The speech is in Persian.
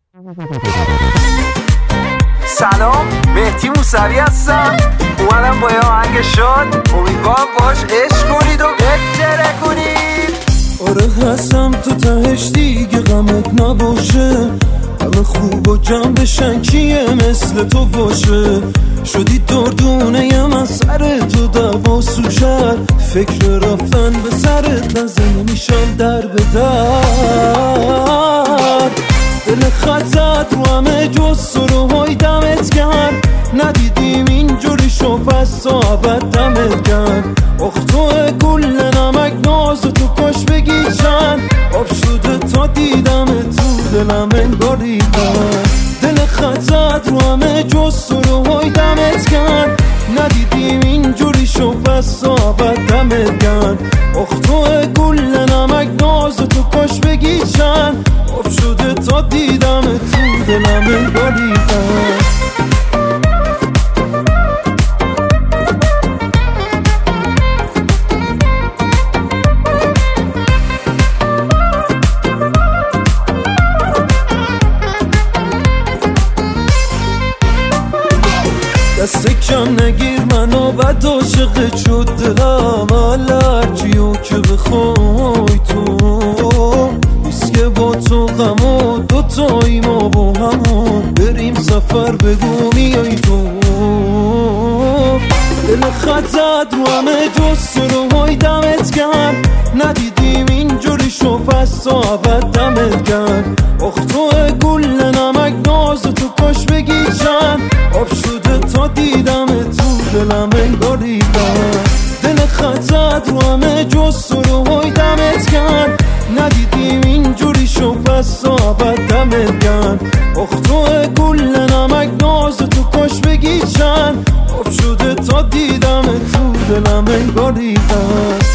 سلام، مهدی موسوی هستم. اومدم با یه آهنگ شاد، امیدوارم باش عشق کنید و بهتره کنید. آره هستم تو تهش دیگه غمت نباشه، همه خوب و جمع بشن کیه مثل تو باشه. شدی دردونه یم از سر تو دعوا سوشر، فکر رفتن به سرت نزنه میشم در به در. دل خطت رو همه جز سروهای دمت کرد، ندیدیم اینجوری شو پس تا عبد دمت کرد. اختوه گل نمک ناز تو کاش بگی چند، آب شده تا دیدم تو دلم انگاریدم. دل خطت رو همه جز سروهای دمت کرد، ندیدیم اینجوری شو پس تا عبد دمت کرد. اختوه گل نمک ناز تو کاش بگی چند، آب شده تا دیدم تو دلم انگاریدم. دست کم نگیر منو بد عاشقت شد دلم، هرچیو که بخوای تو نیست که با تو غم و دوتایی ما با همو بریم سفر بگو میای تو. دل خطت رو همه جز سروهای دمت کرد، ندیدیم اینجوری شو پس تا عبد دمت کرد. اختوه گل نمک ناز تو کاش بگی چند، آب شده تا دیدم تو دلم انگاریدم. دل خطت رو همه جز سروهای دمت کرد، ندیدیم اینجوری شو پس تا عبد دمت کرد. اختوه گل نمک ناز تو کاش بگی چند، آب شده تا دیدم تو دلم انگاریدم.